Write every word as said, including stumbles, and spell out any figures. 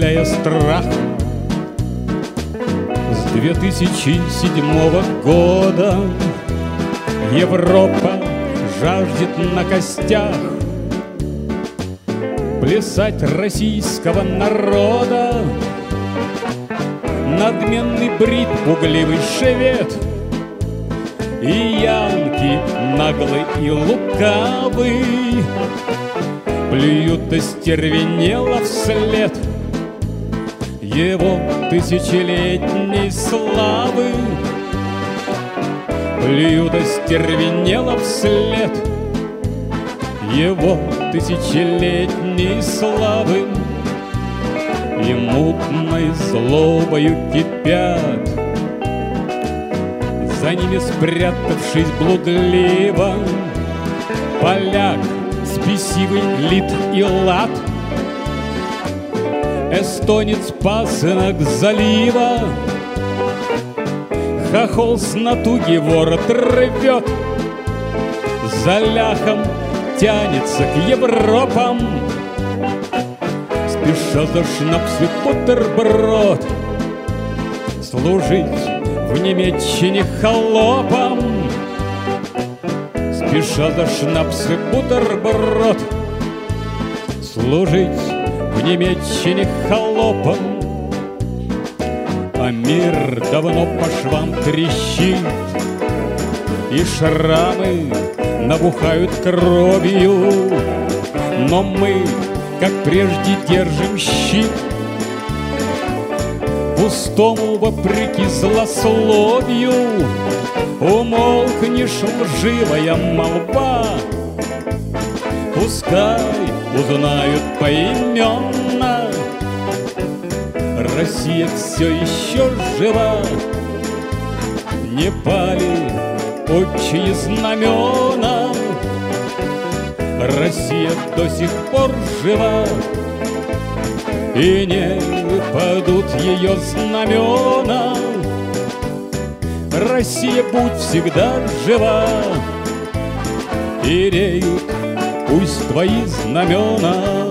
вселяя страх. С две тысячи седьмого года Европа жаждет на костях плясать российского народа. Надменный брит, пугливый швед и янки наглый и лукавый плюют остервенело вслед его тысячелетней славы. Плюют остервенело вслед его тысячелетней славы. И мутной злобою кипят, за ними спрятавшись блудливо, поляк, спесивый лит и лад, эстонец пасынок залива, хохол с натуги ворот рвет, за ляхом тянется к Европам, спеша за шнапс и бутерброд служить в Немеччине холопам. Спеша за шнапс и бутерброд служить в Немеччине холопам. А мир давно по швам трещит, и шрамы набухают кровью, но мы, как прежде, держим щит. Пустому вопреки злословию умолкнешь, лживая молва. Пускай узнают поименно, Россия все еще жива. Не пали отчие знамена, Россия до сих пор жива. И не падут ее знамена. Россия, будь всегда жива. И реют пусть твои знамена.